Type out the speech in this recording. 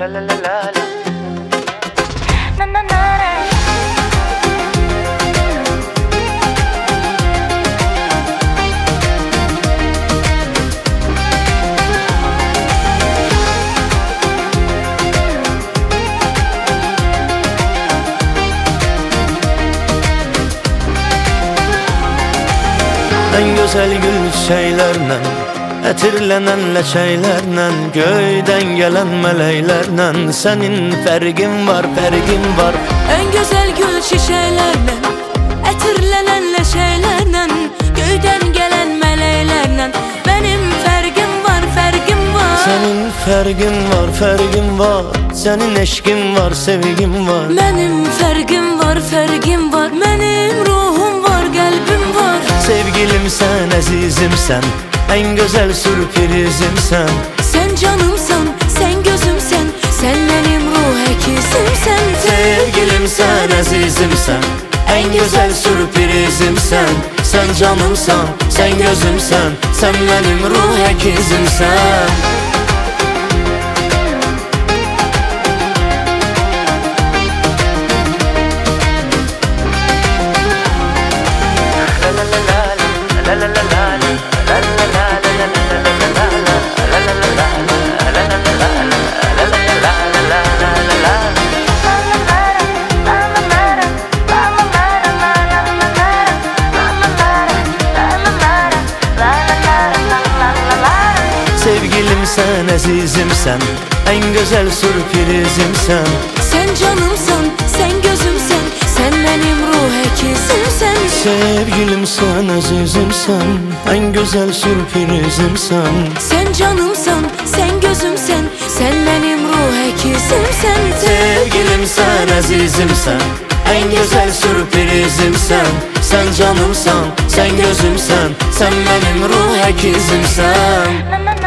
la la la la la. Na na na na. En güzel gül şeylerle, etirlenen leçeylerle, göyden gelen meleylerle, senin fergin var, fergin var. En güzel gül şişelerle, etirlenen leçeylerle, göyden gelen meleylerle, benim fergim var, fergim var. Senin fergin var, fergin var. Senin eşkin var, sevgin var. Benim fergim var, fergim var. Benim ruhum var, kalbim var. Sevgilim sen, azizimsen, en güzel sürprizimsen. Sen canımsan, sen gözümsen, sen benim ruh ekizimsen. Sevgilim sen, azizimsen, en güzel sürprizimsen. Sen canımsan, sen gözümsen, sen benim ruh ekizimsen. Sevgilim sen, azizimsen, en güzel sürprizimsen. Sen canımsan, sen gözümsen, sen benim ruh ekizimsen. Sevgilim sen, azizimsen, en güzel sürprizimsen. Sen canımsan, sen gözümsen, sen benim ruh ekizimsen. Sevgilim sen, azizimsen, en güzel sürprizimsen. Sen canımsan, sen gözümsen, sen benim ruh ekizimsen.